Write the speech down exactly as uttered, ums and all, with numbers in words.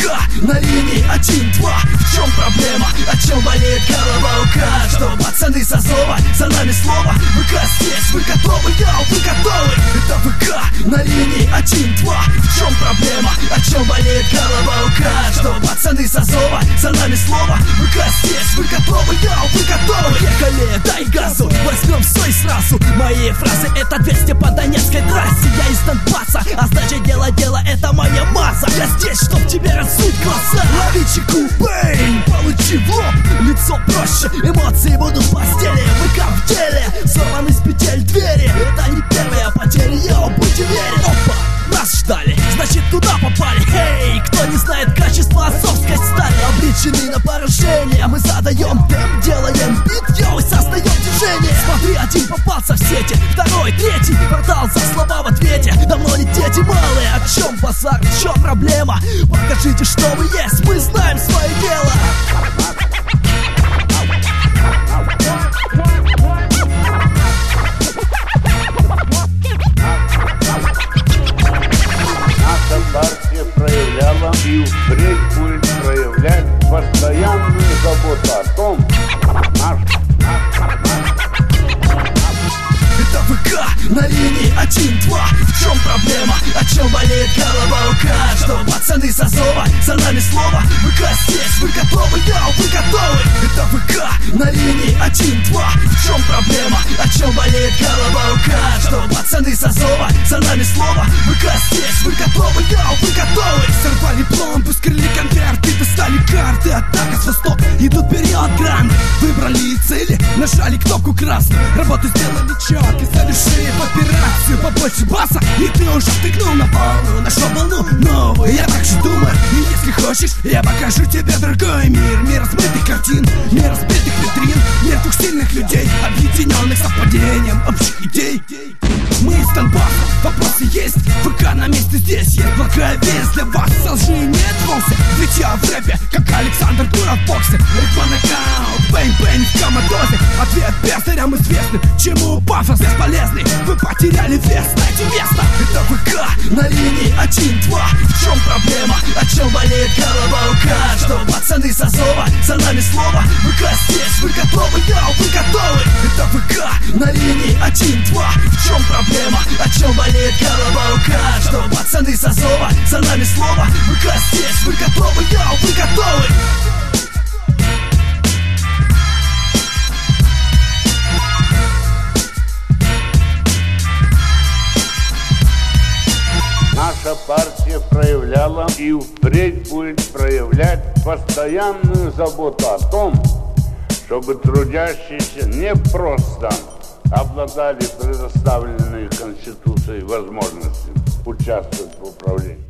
на линии один-два. В чем проблема? О чем болит голова у каждого? Пацаны с Азова, за нами слово. ВК здесь, вы готовы? Йоу, вы готовы? Это ВК на линии один-два. В чем проблема? О чем болит голова у каждого? Пацаны с Азова, за нами слово. ВК здесь, вы готовы? Йоу, вы готовы? Поехали, дай газу, возьмем все и сразу. Мои фразы это двести по Донецкой трассе. Я из Донбасса, а значит дело дело это моя масса. Я здесь, чтоб тебе рассуть глаза. Лови чеку, бэйн, получи в лоб. Лицо проще, эмоции будут в постели. ВК в деле, сорваны с петель двери. Это не первая потеря, йоу, будь уверен. Опа, нас ждали, значит туда попали. Эй, кто не знает качества азовской стали, обречены на поражение. Мы задаем темп, делаем бит, йоу, и создаем движение. Смотри, один попался в сети, второй, третий портал за слова в ответе. Давно не дети малые, о чем базар, в чем проблема? Покажите, что вы есть, мы знаем свое дело. Наша партия проявляла и впредь будет проявлять постоянную заботу о том, наш, наш, наш, это ВК на линии один-два. В чем проблема? О чем болит голова у каждого? Пацаны с Азова, за нами слово. ВК здесь, вы готовы? Йоу, вы готовы? Это ВК на линии один-два. В чем проблема? О чем болит голова у каждого? Пацаны с Азова, за нами слово. ВК здесь, вы готовы? Йоу, вы готовы? Сорвали пломбы, скрыли конверты, достали карты. Атака с востока, идут период гранд. Выбрали цели, нажали кнопку красную. Работу сделали четко, завершили операцию. Побольше баса, и ты уже втыкнул на волну. Нашел волну новую, я так же думаю. И если хочешь, я покажу тебе другой мир. Мир размытых картин, мир разбитых витрин. Мир двух сильных людей, объединенных совпадением общих идей. Мы из Донбасса, вопросы есть. ВК на месте здесь, есть благая весть для вас. Со лжи нет вовсе, ведь я в рэпе, как Александр Дура в боксе. Ритма нокаут, бэнг-бэнг в коматозе. Ответ бездарям известный, чему пафос бесполезный. Вы потеряли вес, найти место. Это ВК на линии один-два. В чем проблема? О чем болит голова у каждого? Пацаны с Азова, за нами слово. ВК здесь, вы готовы? Йоу, вы готовы? Это ВК на линии один-два. В чем проблема? О чем болит голова у каждого? Пацаны с Азова, за нами слово. ВК здесь, вы готовы? Йоу, вы готовы? Наша партия проявляла и впредь будет проявлять постоянную заботу о том, чтобы трудящиеся не просто обладали предоставленной Конституцией возможностью участвовать в управлении,